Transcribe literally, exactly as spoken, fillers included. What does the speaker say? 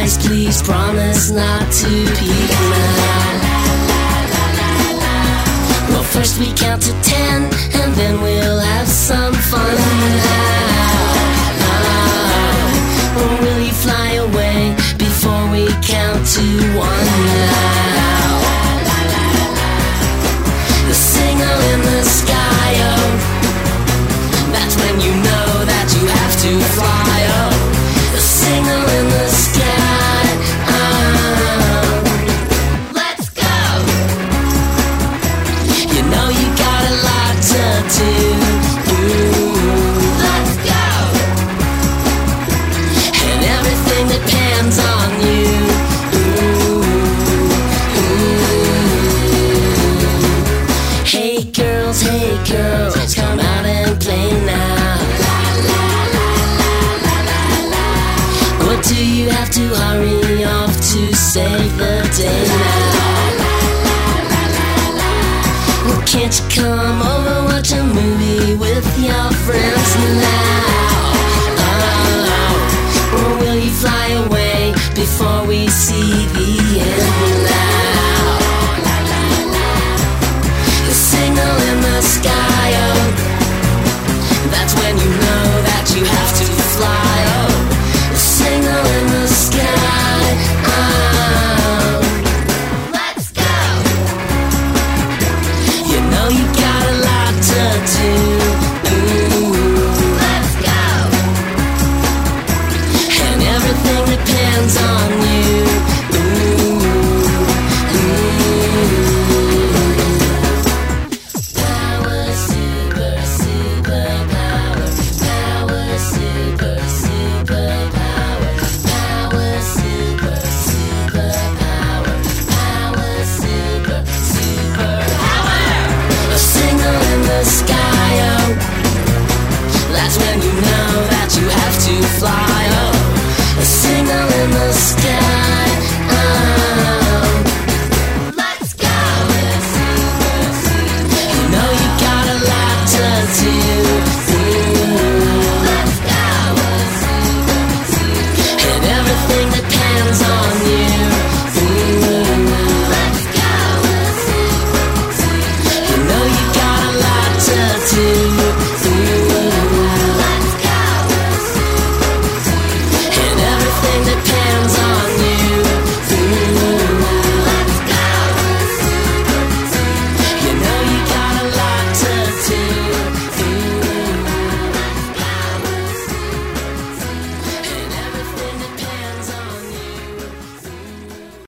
eyes, please promise not to peek now. Well, first we count to ten, and then we'll have some fun now. Or will you fly away before we count to one now? The signal in the sky, oh, that's when you know that you have to fly, oh. The signal in the sky, oh. Let's go! You know you got a lot to do. Ooh. Let's go! And everything depends on you. Ooh. Ooh. Hey girls, hey girls, come out and play now. Or do you have to hurry off to save the day now? Well, can't you come over, watch a movie with your friends now? Oh, or will you fly away before we see the end now? The signal in the sky, oh, that's when you know that you have to fly, oh. The signal in the sky, oh. Let's go! You know you got a lot to do. Ooh. Let's go! And everything depends on you. Ooh. Ooh. Power, super, super power. Power, super, super power. Power, super, super power. Power, super, super power. A signal in the sky, oh, that's when you know that you have to fly, oh. A signal in the sky.